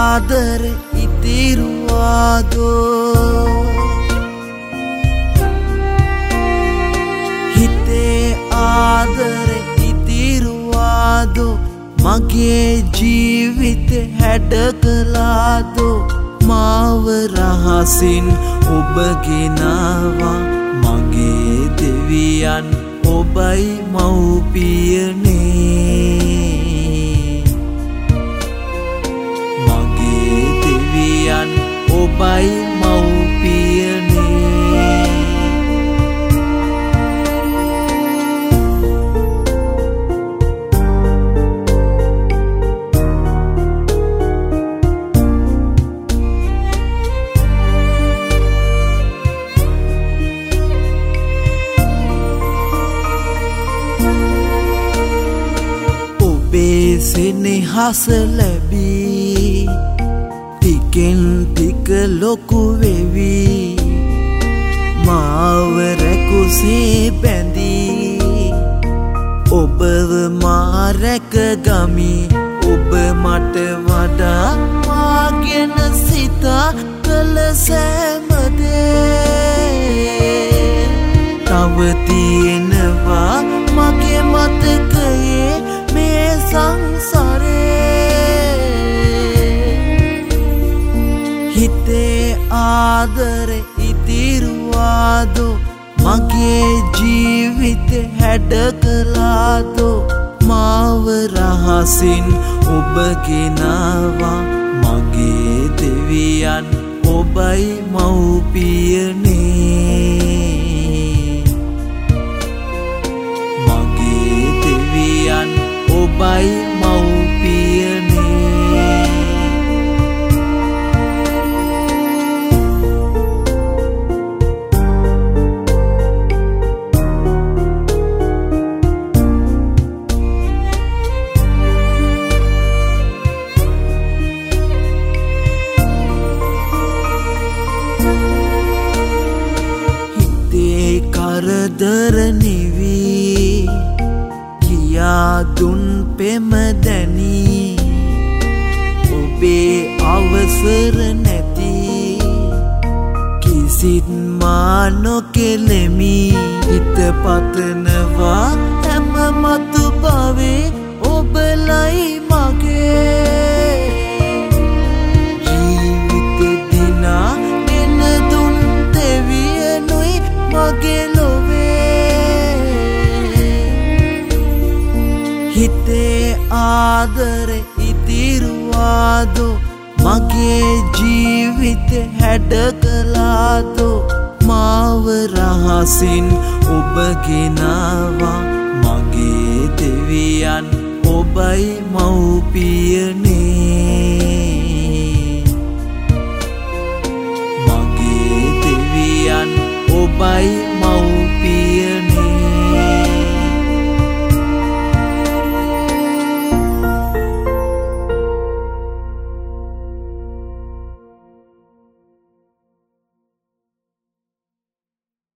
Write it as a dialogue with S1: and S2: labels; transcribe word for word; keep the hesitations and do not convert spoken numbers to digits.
S1: ආදර ඉතිරුවාදෝ හිතේ ආදර ඉතිරුවාදෝ මගේ ජීවිතේ හැඩ කළාදෝ මාව රහසින් ඔබ ගෙනාවා මගේ දෙවියන් ඔබයි මව්පියනේ මගේ දෙවියන් ඔබයි මව්පියනේ සෙනෙහස ලැබී ටිකෙන් ටික ලොකු වෙවි මාව රැකුසේ බැඳී ඔබව මා රැකගමි ඔබ මට වඩා මා ගැන සිතා කළ සෑම දේ තව තියෙනවා මගේ මතකයේ මේ සංසාරේ හිතේ ආදර ඉතිරුවාදෝ මගේ ජීවිතේ හැඩ කළාදෝ මාව රහසින් ඔබ ගෙනාවා මගේ දෙවියන් ඔබයි මව්පියනේ මගේ දෙවියන් ඔබයි මව්පියනේ හිතේ කරදර නිවී දුන් පෙම දැනී ඔබේ අවසර නැති කිසිත් මා නොකෙලෙමි හිත පතනවා හැම මතු බවේ ඔබලයි මගේ ජීවිතේ දිනා ගෙන දුන් දෙවියනුයි මගේ හිතේ ආදර ඉතිරුවාදෝ මගේ ජීවිතේ හැඩ කළාදෝ මාව රහසින් ඔබ ගෙනාවා මගේ දෙවියන් ඔබයි මව්පියනේ